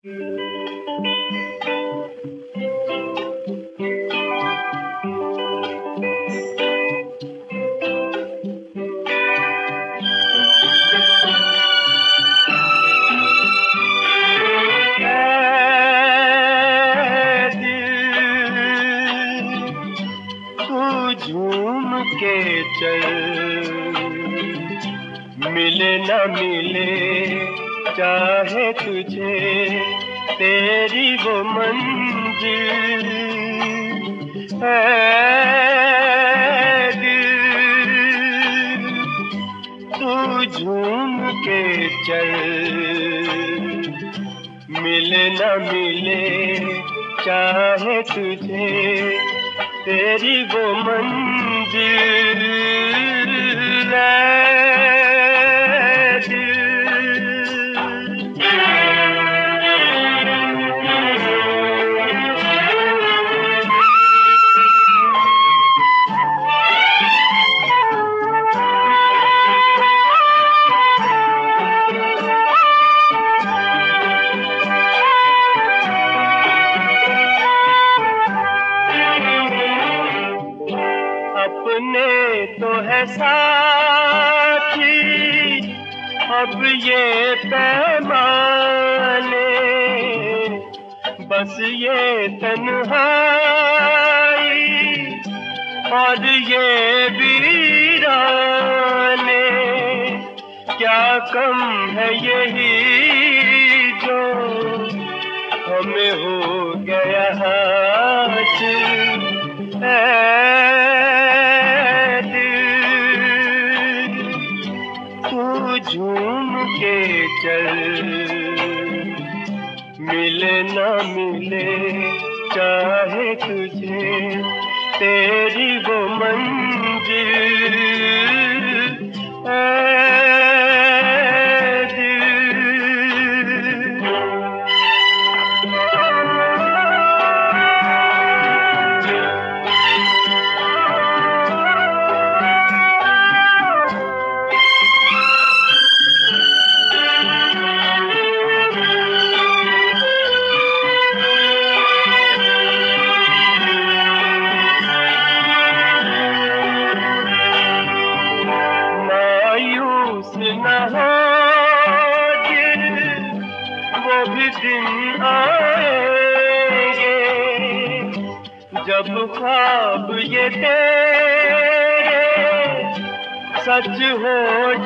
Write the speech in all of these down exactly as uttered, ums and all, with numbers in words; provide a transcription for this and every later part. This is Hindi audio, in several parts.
झूम के चल, मिले न मिले चाहे तुझे तेरी वो मंजिल है दिल। तू झूम के चल, मिले न मिले चाहे तुझे तेरी वो मंजिल है दिल। अपने तो है साथी अब ये पैमाने, बस ये तन्हाई और ये वीराने। क्या कम है यही जो हमें हो गया हासिल है दिल। तू झूम के चल, मिले न मिले चाहे तुझे तेरी वो मंजिल है न हो दिल, वो भी दिन आएंगे जब ख्वाब ये तेरे सच हो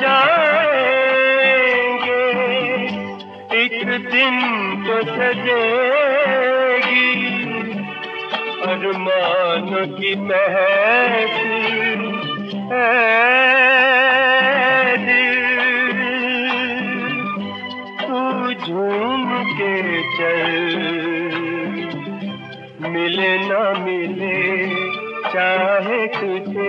जाएंगे। एक दिन तो सजेगी अरमानों की महफिल है दिल। तू झूम के चल, मिले न मिले चाहे तुझे